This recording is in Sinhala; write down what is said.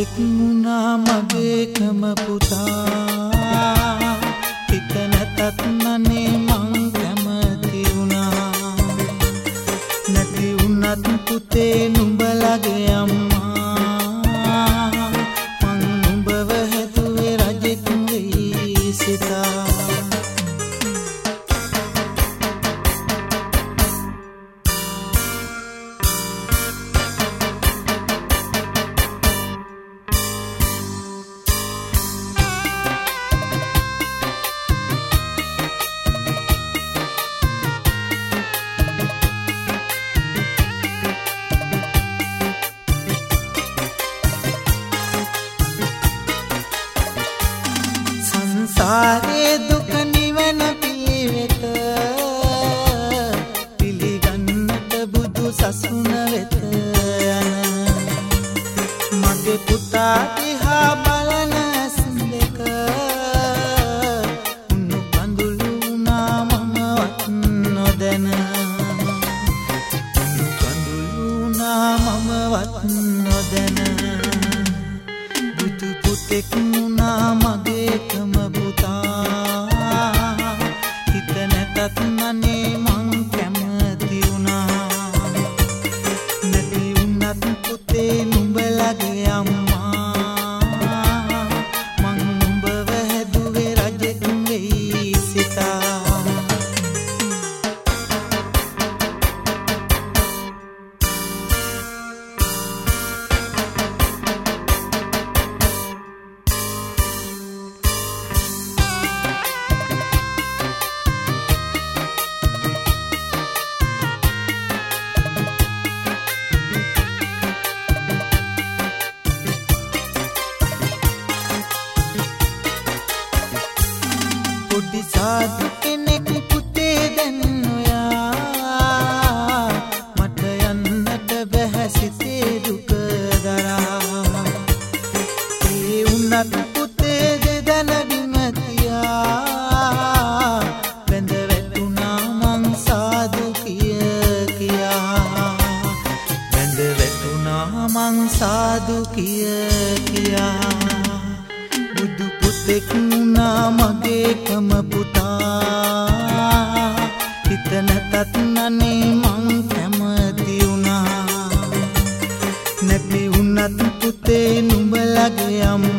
පුතෙක් වුණා මගේකම පුතා හිත නැතත් නනේ මං කැමති වුණා නැති වුණත් පුතේ නුඹලගේ අම්මා මං නුඹව හැදුවේ රජෙක් වෙයි සිතා සංසාරේ දුක නිවන පිළිවෙත පිළිගන්නට බුදු සසුන වෙත යන මගේ පුතා දිහා බලන සින්දක උණු කඳුළු වුණා මමවත් නොදැන උණු කඳුළු වුණා මමවත් නොදැන බුදු පුතෙක් වුණා මගේකම හිත නැතත් නනේ මං කැමති වුණා නැති වුණත් පුතේ නුඹලගේ අම්මා මං නුඹව හැදුවේ රජෙක් වෙයි සිතා පොඩි සාදු කෙනෙක් පුතේ දැන් ඔයා මට යන්නට බැහැ සිතේ දුක දරා ඒ වුණත් පුතේ දෙදන බිම තියා බැඳ වැටුණා මං සාදු කියා බැඳ වැටුණා මං සාදු කියා බුදු පුතෙක් වුණා මගේකම පුතා හිත නැතත් නනේ මං කැමති වුණා නැති වුණත් පුතේ නුඹලගේ අම්මා